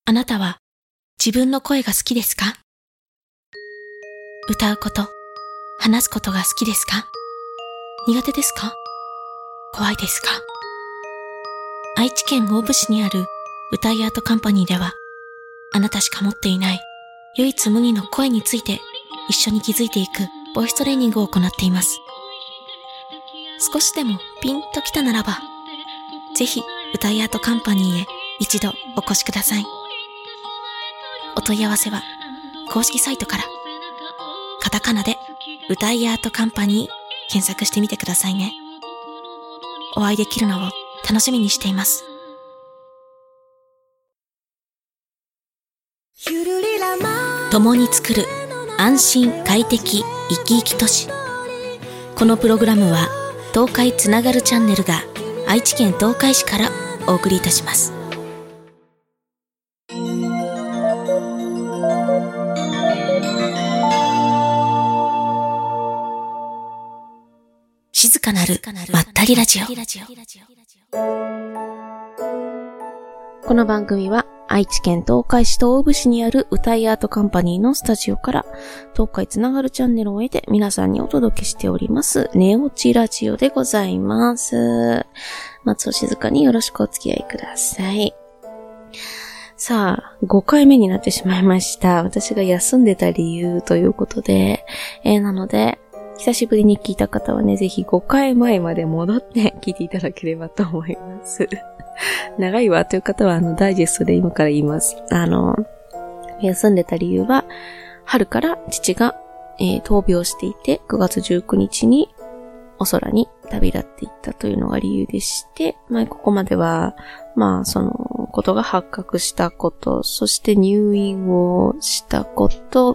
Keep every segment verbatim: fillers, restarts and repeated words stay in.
あなたは自分の声が好きですか？歌うこと、話すことが好きですか？苦手ですか？怖いですか？愛知県大府市にある歌いアートカンパニーでは、あなたしか持っていない唯一無二の声について一緒に気づいていくボイストレーニングを行っています。少しでもピンときたならば、ぜひ歌いアートカンパニーへ一度お越しください。お問い合わせは公式サイトから、カタカナで歌いアートカンパニー検索してみてくださいね。お会いできるのを楽しみにしています。共に作る安心快適生き生き都市。このプログラムは東海つながるチャンネルが愛知県東海市からお送りいたします。静かなるまったりラジオ。この番組は愛知県東海市東部市にある歌いアートカンパニーのスタジオから東海つながるチャンネルを得て皆さんにお届けしております寝落ちラジオでございます。松尾静香によろしくお付き合いください。さあ、ごかいめになってしまいました。私が休んでた理由ということで、えー、なので久しぶりに聞いた方はね、ぜひごかいまえまで戻って聞いていただければと思います。長いわという方は、あの、ダイジェストで今から言います。あの、休んでた理由は、春から父が、えー、闘病していて、くがつじゅうくにちにお空に旅立っていったというのが理由でして、まあ、ここまでは、まあ、その、ことが発覚したこと、そして入院をしたこと、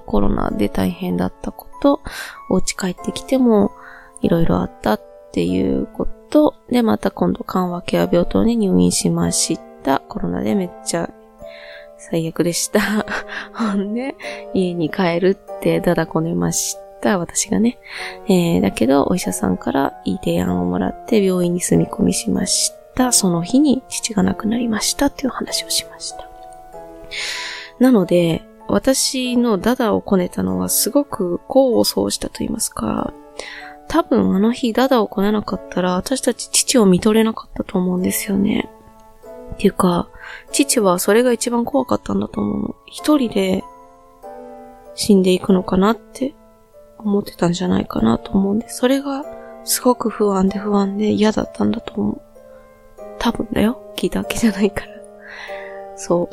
コロナで大変だったこと、お家帰ってきてもいろいろあったっていうこと、で、また今度緩和ケア病棟に入院しました。コロナでめっちゃ最悪でした。ほんで、家に帰るってだだこねました。私がね。えー、だけど、お医者さんからいい提案をもらって病院に住み込みしました。その日に父が亡くなりましたっていう話をしました。なので、私のダダをこねたのはすごく功を奏したと言いますか、多分あの日ダダをこねなかったら私たち父を見とれなかったと思うんですよね。っていうか、父はそれが一番怖かったんだと思うの。一人で死んでいくのかなって思ってたんじゃないかなと思うんで、それがすごく不安で不安で嫌だったんだと思う。多分だよ。聞いたわけじゃないから。そう。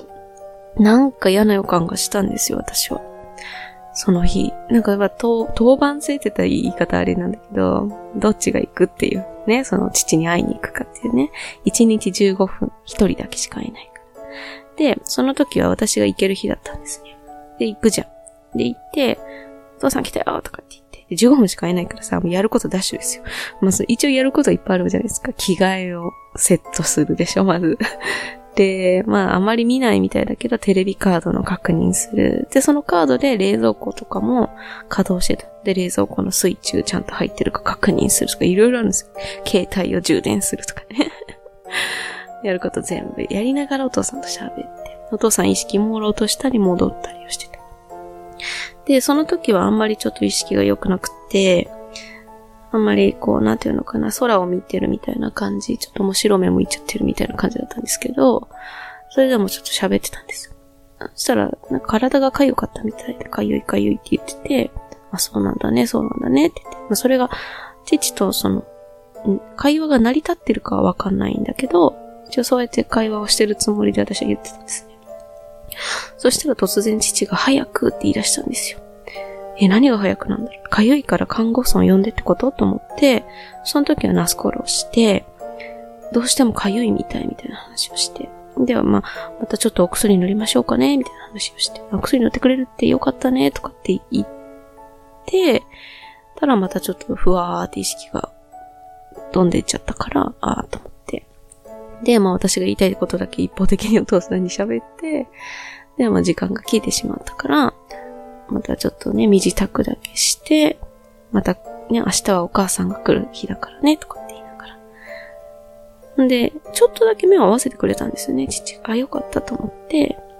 なんか嫌な予感がしたんですよ、私は。その日。なんか、まあ、当、当番制って言ったら言い方あれなんだけど、どっちが行くっていうね、その父に会いに行くかっていうね。いちにちじゅうごふん、一人だけしか会えないから。で、その時は私が行ける日だったんですね。で、行くじゃん。で、行って、お父さん来たよとかって言って。で、じゅうごふんしか会えないからさ、もうやることダッシュですよ。まず、一応やることいっぱいあるじゃないですか。着替えをセットするでしょ、まず。で、まあ、あまり見ないみたいだけど、テレビカードの確認する。で、そのカードで冷蔵庫とかも稼働してた。で、冷蔵庫のスイッチちゃんと入ってるか確認するとか、いろいろあるんですよ。携帯を充電するとかね。やること全部やりながらお父さんと喋って。お父さん意識朦朧としたり戻ったりをしてた。で、その時はあんまりちょっと意識が良くなくて、あんまりこう、なんていうのかな、空を見てるみたいな感じ、ちょっともう白目向いちゃってるみたいな感じだったんですけど、それでもちょっと喋ってたんですよ。そしたら、なんか体が痒かったみたいで、痒い痒いって言ってて、あ、そうなんだね、そうなんだねって言って、まあ、それが、父とその、会話が成り立ってるかはわかんないんだけど、一応そうやって会話をしてるつもりで私は言ってたんですね。そしたら突然父が早くって言い出したんですよ。え、何が早くなんだろう。かゆいから看護師さんを呼んでってことと思って、その時はナスコロをして、どうしてもかゆいみたいみたいな話をして。では、まあ、またちょっとお薬塗りましょうかねみたいな話をして。お薬塗ってくれるってよかったねとかって言って、ただまたちょっとふわーって意識が飛んでいっちゃったから、あーと思って。で、まあ私が言いたいことだけ一方的にお父さんに喋って、で、まあ時間が消えてしまったから、またちょっとね、身支度だけして、またね、明日はお母さんが来る日だからね、とかって言いながら。んで、ちょっとだけ目を合わせてくれたんですよね、父が。あ、よかったと思って。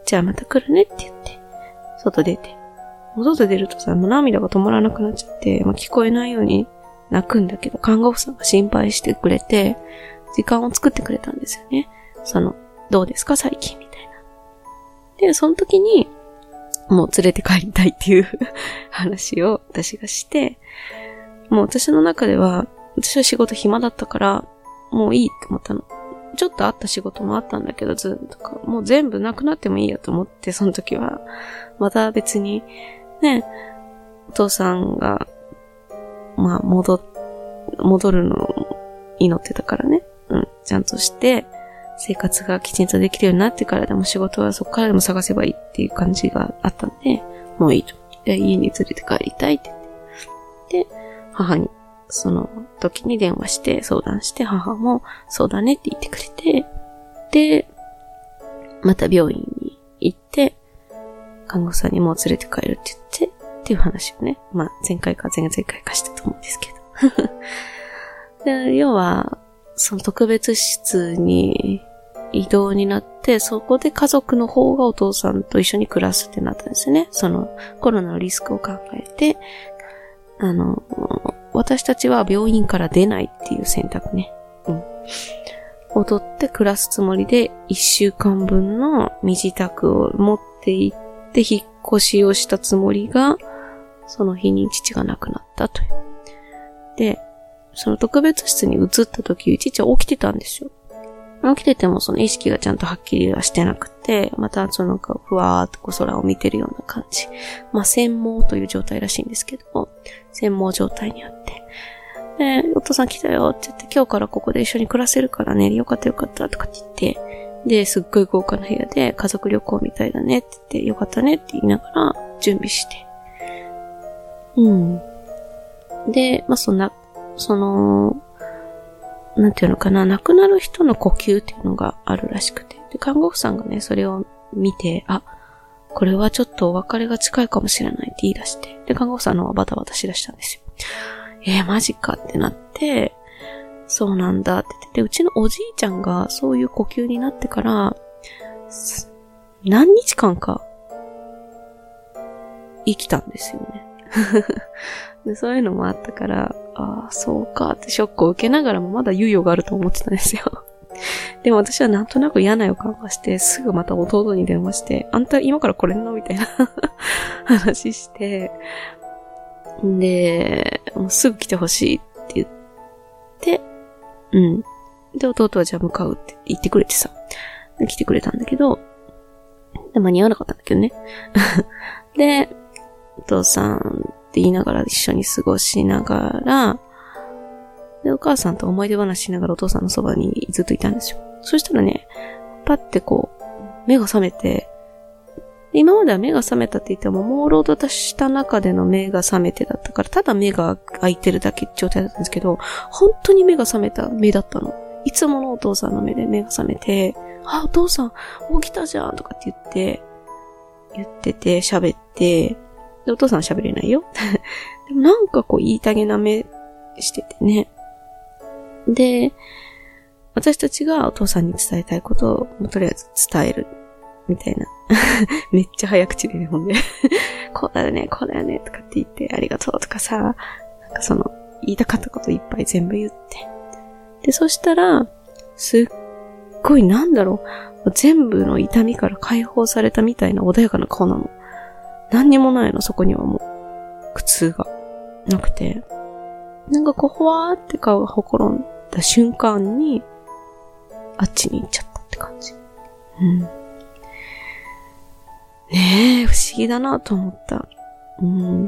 じゃあまた来るねって言って、外出て。外出るとさ、もう涙が止まらなくなっちゃって、まあ、聞こえないように泣くんだけど、看護婦さんが心配してくれて、時間を作ってくれたんですよね。その、どうですか最近みたいな。で、その時に、もう連れて帰りたいっていう話を私がして、もう私の中では、私は仕事暇だったから、もういいって思ったの。ちょっとあった仕事もあったんだけど、ズームとか、もう全部なくなってもいいやと思って、その時は、また別に、ね、お父さんが、まあ、戻、戻るのを祈ってたからね。うん、ちゃんとして、生活がきちんとできるようになってからでも仕事はそこからでも探せばいいっていう感じがあったんで、もういいと。で、家に連れて帰りたいって言って。で、母に、その時に電話して相談して、母もそうだねって言ってくれて、で、また病院に行って、看護師さんにもう連れて帰るって言って、っていう話をね、まあ前回か前々回かしたと思うんですけど。で、要は、その特別室に移動になって、そこで家族の方がお父さんと一緒に暮らすってなったんですよね。そのコロナのリスクを考えて、あの、私たちは病院から出ないっていう選択ね。うん。を取って暮らすつもりで一週間分の身支度を持って行って引っ越しをしたつもりが、その日に父が亡くなったという。で、その特別室に移った時、父は起きてたんですよ。起きててもその意識がちゃんとはっきりはしてなくて、またそのふわーっとこう空を見てるような感じ。まあ、眩盲という状態らしいんですけど、眩盲状態にあって。で、お父さん来たよって言って、今日からここで一緒に暮らせるからね、よかったよかったとかって言って、で、すっごい豪華な部屋で家族旅行みたいだねって言って、よかったねって言いながら準備して。うん。で、まあ、そんな、その、なんていうのかな、亡くなる人の呼吸っていうのがあるらしくて。で、看護婦さんがね、それを見て、あ、これはちょっとお別れが近いかもしれないって言い出して。で、看護婦さんのはバタバタしだしたんですよ。えー、マジかってなって、そうなんだって言って、で、うちのおじいちゃんがそういう呼吸になってから、何日間か生きたんですよね。で、そういうのもあったから、ああ、そうかってショックを受けながらもまだ猶予があると思ってたんですよ。でも私はなんとなく嫌な予感がして、すぐまた弟に電話して、あんた今から来れんのみたいな話して、で、もうすぐ来てほしいって言って、うん。で、弟はじゃあ向かうって言ってくれてさ、で来てくれたんだけど、で、間に合わなかったんだけどね。で、お父さんって言いながら一緒に過ごしながら、で、お母さんと思い出話しながらお父さんのそばにずっといたんですよ。そしたらね、パッてこう、目が覚めて、今までは目が覚めたって言っても、朦朧とした中での目が覚めてだったから、ただ目が開いてるだけ状態だったんですけど、本当に目が覚めた目だったの。いつものお父さんの目で目が覚めて、あ、お父さん起きたじゃんとかって言って、言ってて、喋って、で、お父さんは喋れないよ。でもなんかこう言いたげな目しててね。で、私たちがお父さんに伝えたいことを、とりあえず伝える。みたいな。めっちゃ早口でね、ほんで。こうだよね、こうだよね、とかって言って、ありがとうとかさ、なんかその、言いたかったこといっぱい全部言って。で、そしたら、すっごいなんだろう、全部の痛みから解放されたみたいな穏やかな顔なの。何にもないの、そこにはもう。苦痛がなくて。なんかこう、ほわーって顔がほころんだ瞬間に、あっちに行っちゃったって感じ。うん。ねえ、不思議だなと思った。うん。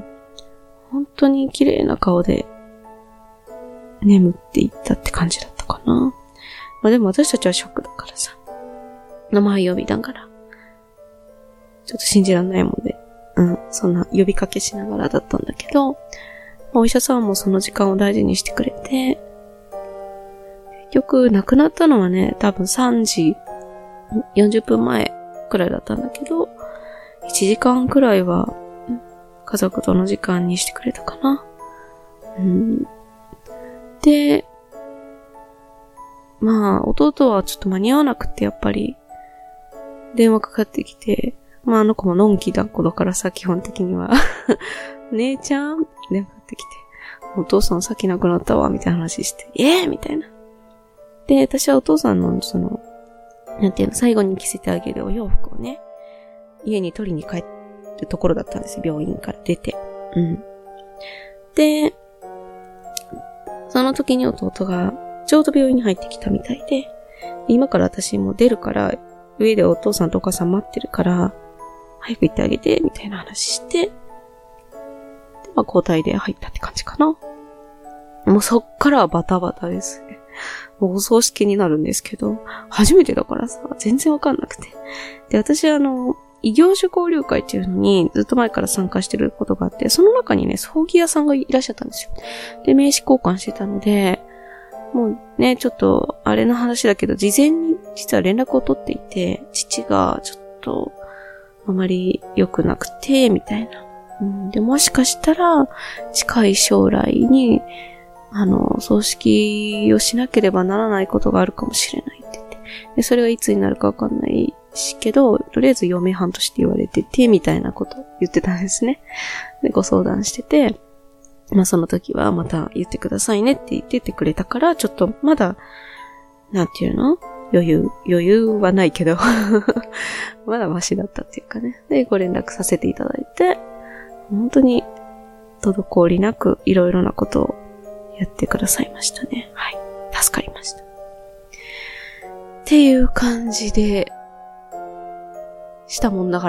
本当に綺麗な顔で、眠っていったって感じだったかな。まあでも私たちはショックだからさ。名前呼びながら。ちょっと信じらんないもんで。うん。そんな呼びかけしながらだったんだけど、お医者さんもその時間を大事にしてくれて、結局亡くなったのはね、多分さんじよんじゅっぷんまえくらいだったんだけど、いちじかんくらいは家族との時間にしてくれたかな。うん、で、まあ弟はちょっと間に合わなくてやっぱり電話かかってきて、まああの子ものんきだ子だからさ、基本的には。姉ちゃん電話かかってきて、お父さんさっき亡くなったわ、みたいな話して、えーみたいな。で、私はお父さんのその、なんていうの、最後に着せてあげるお洋服をね、家に取りに帰るところだったんですよ、病院から出て。うん。で、その時に弟がちょうど病院に入ってきたみたいで、今から私も出るから、上でお父さんとお母さん待ってるから、早く行ってあげて、みたいな話して、で、まあ交代で入ったって感じかな。もうそっからはバタバタですね。もうお葬式になるんですけど、初めてだからさ、全然わかんなくて。で、私はあの、異業種交流会っていうのにずっと前から参加してることがあって、その中にね、葬儀屋さんがいらっしゃったんですよ。で、名刺交換してたので、もうね、ちょっと、あれの話だけど、事前に実は連絡を取っていて、父がちょっと、あまり良くなくて、みたいな。うん、で、もしかしたら、近い将来に、あの、葬式をしなければならないことがあるかもしれないって言って。で、それはいつになるかわかんないしけど、とりあえず嫁はんとして言われてて、みたいなことを言ってたんですね。で、ご相談してて、まあその時はまた言ってくださいねって言っててくれたから、ちょっとまだ、なんていうの？余裕、余裕はないけど、まだマシだったっていうかね。で、ご連絡させていただいて、本当に滞りなくいろいろなことをやってくださいましたね。はい。助かりました。っていう感じで、したもんだから、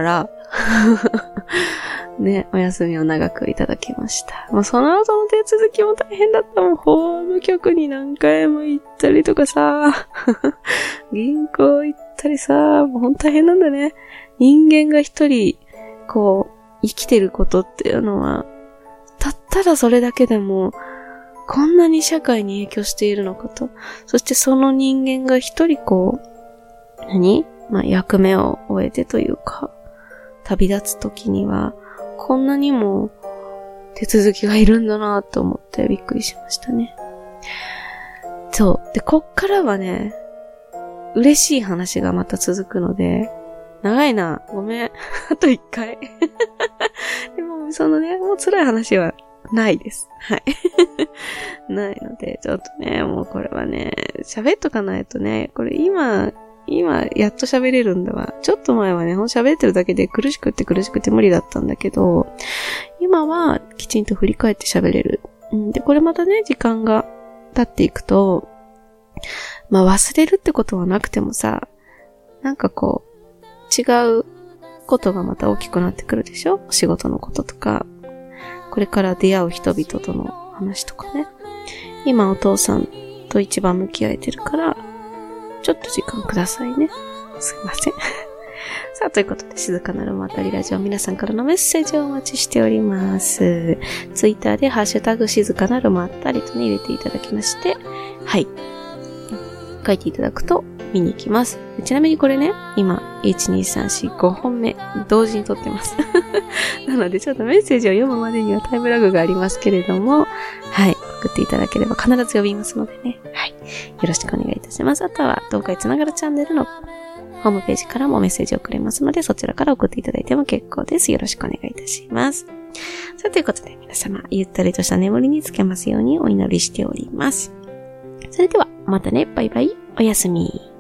ね、お休みを長くいただきました。まあ、その後の手続きも大変だったもん。法務局に何回も行ったりとかさ、銀行行ったりさ、もうほんと大変なんだね。人間が一人、こう、生きてることっていうのは、たっただそれだけでも、こんなに社会に影響しているのかと。そしてその人間が一人こう、何？まあ、役目を終えてというか、旅立つ時には、こんなにも手続きがいるんだなと思ってびっくりしましたね。そう。で、こっからはね、嬉しい話がまた続くので、長いな。ごめん。あと一回。でも、そのね、もう辛い話はないです。はい。ないので、ちょっとね、もうこれはね、喋っとかないとね、これ今、今、やっと喋れるんだわ。ちょっと前はね、ほんと喋ってるだけで苦しくって苦しくて無理だったんだけど、今はきちんと振り返って喋れる。うん、で、これまたね、時間が経っていくと、まあ忘れるってことはなくてもさ、なんかこう、違うことがまた大きくなってくるでしょ？仕事のこととか、これから出会う人々との話とかね。今お父さんと一番向き合えてるから、ちょっと時間くださいね。すいません。さあ、ということで、静かなるまったりラジオ、皆さんからのメッセージをお待ちしております。ツイッターでハッシュタグ静かなるまったりとね、入れていただきまして、はい。書いていただくと見に行きます。ちなみにこれね、今、いち、に、さん、よん、ごほんめ、同時に撮ってます。なので、ちょっとメッセージを読むまでにはタイムラグがありますけれども、はい。送っていただければ必ず呼びますのでね。はい。よろしくお願いいたします。あとは、東海つながるチャンネルのホームページからもメッセージを送れますので、そちらから送っていただいても結構です。よろしくお願いいたします。さあ、ということで皆様、ゆったりとした眠りにつけますようにお祈りしております。それでは、またね。バイバイ。おやすみ。